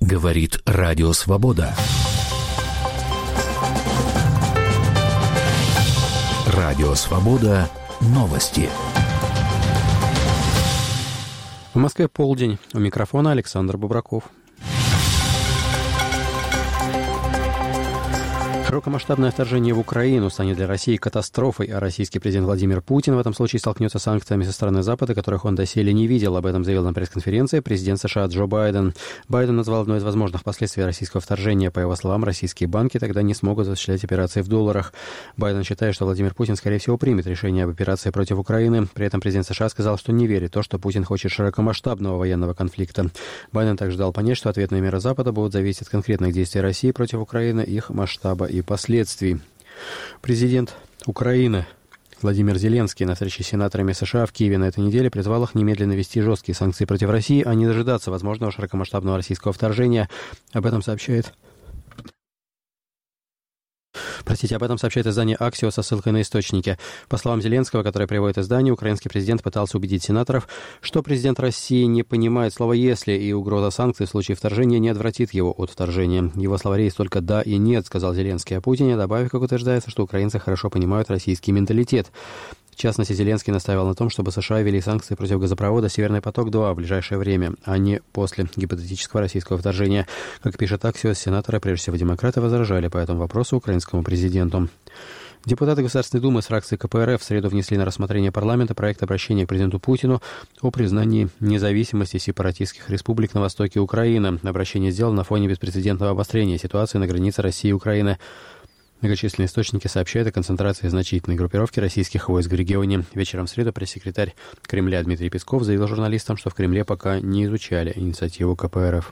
Говорит Радио Свобода. Радио Свобода. Новости. В Москве полдень. У микрофона Александр Бубраков. Широкомасштабное вторжение в Украину станет для России катастрофой, а российский президент Владимир Путин в этом случае столкнется с санкциями со стороны Запада, которых он доселе не видел. Об этом заявил на пресс-конференции президент США Джо Байден. Байден назвал одной из возможных последствий российского вторжения. По его словам, российские банки тогда не смогут осуществлять операции в долларах. Байден считает, что Владимир Путин, скорее всего, примет решение об операции против Украины. При этом президент США сказал, что не верит в то, что Путин хочет широкомасштабного военного конфликта. Байден также дал понять, что ответные меры Запада будут зависеть от конкретных действий России против Украины, их масштаба и последствий. Президент Украины Владимир Зеленский на встрече с сенаторами США в Киеве на этой неделе призвал их немедленно ввести жесткие санкции против России, а не дожидаться возможного широкомасштабного российского вторжения. Об этом сообщает издание «Аксиос» со ссылкой на источники. По словам Зеленского, который приводит издание, украинский президент пытался убедить сенаторов, что президент России не понимает слова «если», и угроза санкций в случае вторжения не отвратит его от вторжения. В его словаре есть только «да» и «нет», сказал Зеленский о Путине, добавив, как утверждается, что украинцы хорошо понимают российский менталитет. В частности, Зеленский настаивал на том, чтобы США ввели санкции против газопровода «Северный поток-2» в ближайшее время, а не после гипотетического российского вторжения. Как пишет Аксиос, сенаторы, прежде всего демократы, возражали по этому вопросу украинскому президенту. Депутаты Государственной Думы с фракции КПРФ в среду внесли на рассмотрение парламента проект обращения к президенту Путину о признании независимости сепаратистских республик на востоке Украины. Обращение сделано на фоне беспрецедентного обострения ситуации на границе России и Украины. Многочисленные источники сообщают о концентрации значительной группировки российских войск в регионе. Вечером в среду пресс-секретарь Кремля Дмитрий Песков заявил журналистам, что в Кремле пока не изучали инициативу КПРФ.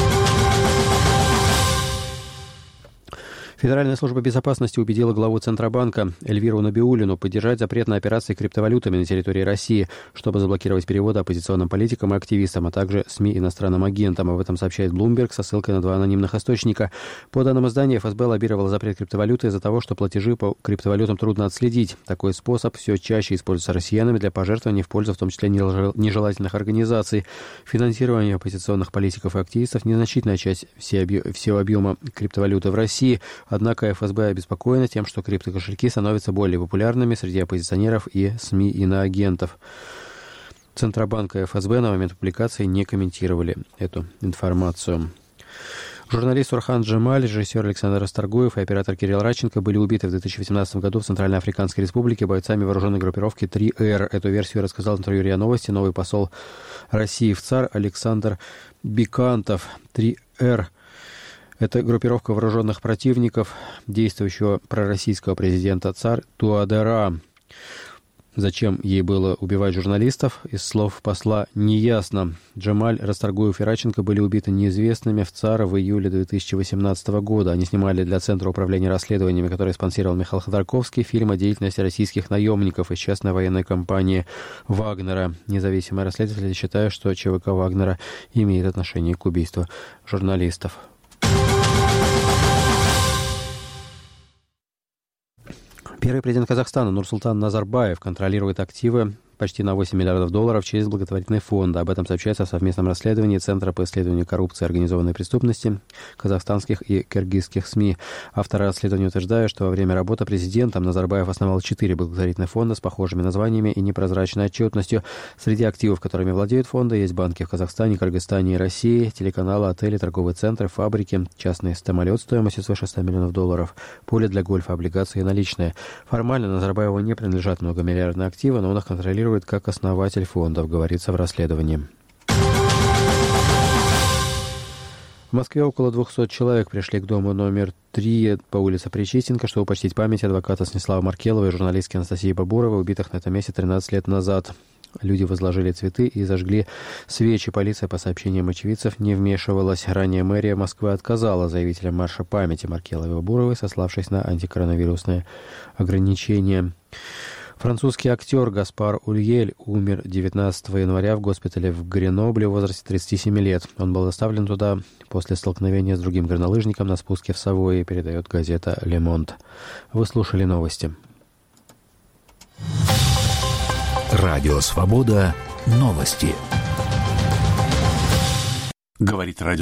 Федеральная служба безопасности убедила главу Центробанка Эльвиру Набиуллину поддержать запрет на операции криптовалютами на территории России, чтобы заблокировать переводы оппозиционным политикам и активистам, а также СМИ иностранным агентам. Об этом сообщает Bloomberg со ссылкой на два анонимных источника. По данным издания, ФСБ лоббировала запрет криптовалюты из-за того, что платежи по криптовалютам трудно отследить. Такой способ все чаще используется россиянами для пожертвований в пользу в том числе нежелательных организаций. Финансирование оппозиционных политиков и активистов – незначительная часть всего объема криптовалюты в России. Однако ФСБ обеспокоена тем, что криптокошельки становятся более популярными среди оппозиционеров и СМИ иноагентов. Центробанк и ФСБ на момент публикации не комментировали эту информацию. Журналист Урхан Джемаль, режиссер Александр Расторгуев и оператор Кирилл Радченко были убиты в 2018 году в Центральноафриканской Республике бойцами вооруженной группировки 3R. Эту версию рассказал в интервью РИА Новости новый посол России в ЦАР Александр Бикантов. 3R – это группировка вооруженных противников действующего пророссийского президента ЦАР Туадера. Зачем ей было убивать журналистов, из слов посла неясно. Джемаль, Расторгуев и Радченко были убиты неизвестными в ЦАР в июле 2018 года. Они снимали для Центра управления расследованиями, который спонсировал Михаил Ходорковский, фильм о деятельности российских наемников из частной военной компании «Вагнера». Независимые расследователи считают, что ЧВК «Вагнера» имеет отношение к убийству журналистов. Первый президент Казахстана Нурсултан Назарбаев контролирует активы почти на $8 миллиардов через благотворительные фонды. Об этом сообщается в совместном расследовании Центра по исследованию коррупции и организованной преступности казахстанских и киргизских СМИ. Авторы расследования утверждают, что во время работы президентом Назарбаев основал 4 благотворительных фонда с похожими названиями и непрозрачной отчетностью. Среди активов, которыми владеют фонды, есть банки в Казахстане, Кыргызстане и России, телеканалы, отели, торговые центры, фабрики, частный самолет стоимостью свыше $100 миллионов, поле для гольфа, облигации и наличные. Формально Назарбаеву не принадлежат многомиллиардные активы, но он их контролирует как основатель фондов, говорится в расследовании. В Москве около 200 человек пришли к дому номер 3 по улице Причистенко, чтобы почтить память адвоката Снислава Маркелова и журналистки Анастасии Бабуровой, убитых на этом месте 13 лет назад. Люди возложили цветы и зажгли свечи. Полиция, по сообщениям очевидцев, не вмешивалась. Ранее мэрия Москвы отказала заявителям марша памяти Маркеловой и Бабуровой, сославшись на антикоронавирусные ограничения. Французский актер Гаспар Ульель умер 19 января в госпитале в Гренобле в возрасте 37 лет. Он был доставлен туда после столкновения с другим горнолыжником на спуске в Савойи, передает газета «Ле Монт». Вы слушали новости. Радио Свобода. Новости. Говорит радио.